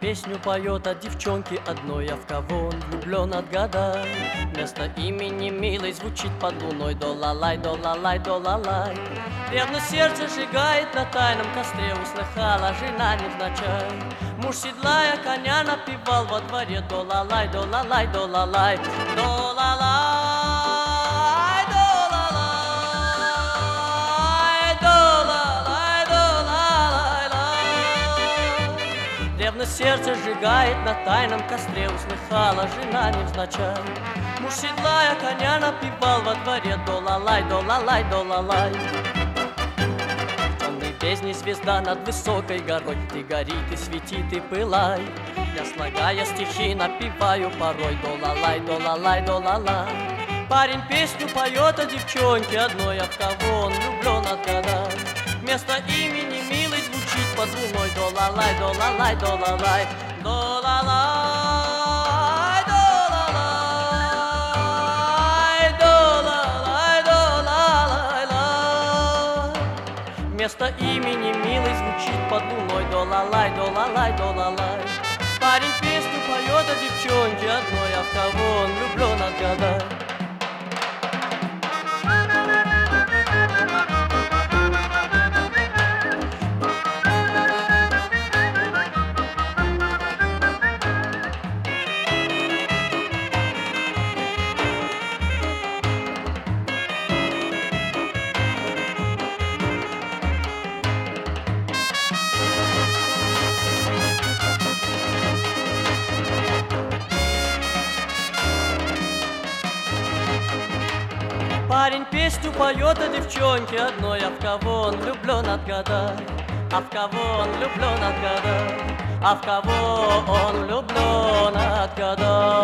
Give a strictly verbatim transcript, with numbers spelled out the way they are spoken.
песню поет от девчонки одной, а в кого он влюблен, отгадай. Вместо имени милой звучит под луной до-ла-лай, до-ла-лай, до-ла-лай. Ревность сердце сжигает на тайном костре, услыхала жена невзначай. Муж, седлая коня, напевал во дворе до-ла-лай, до-ла-лай, до-ла-лай, до-ла-лай, до-ла-лай, до-ла-лай, до-ла-лай-лай. Ревность сердце сжигает на тайном костре, услыхала жена невзначай. Муж, седлая коня, напевал во дворе до-ла-лай, до-ла-лай, до-ла-лай. Песни звезда над высокой горой, ты гори, ты свети, ты пылай. Я, слагая стихи, напеваю порой до-ла-лай, до-ла-лай, до-ла-лай. Парень песню поет о девчонке одной, а в кого он влюблен, отгадай. Вместо имени милый звучит под луной до-ла-лай, до-ла-лай, до-ла-лай, до-ла-лай. Вместо имени милый звучит под луной до-ла-лай, до-ла-лай, до-ла-лай. Парень песню поет о девчонке одной, а в кого он влюблен, отгадай. Парень песню поет о девчонке одной, а в кого он влюблен, отгадай. А в кого он влюблен, отгадай. А в кого он влюблен, отгадай.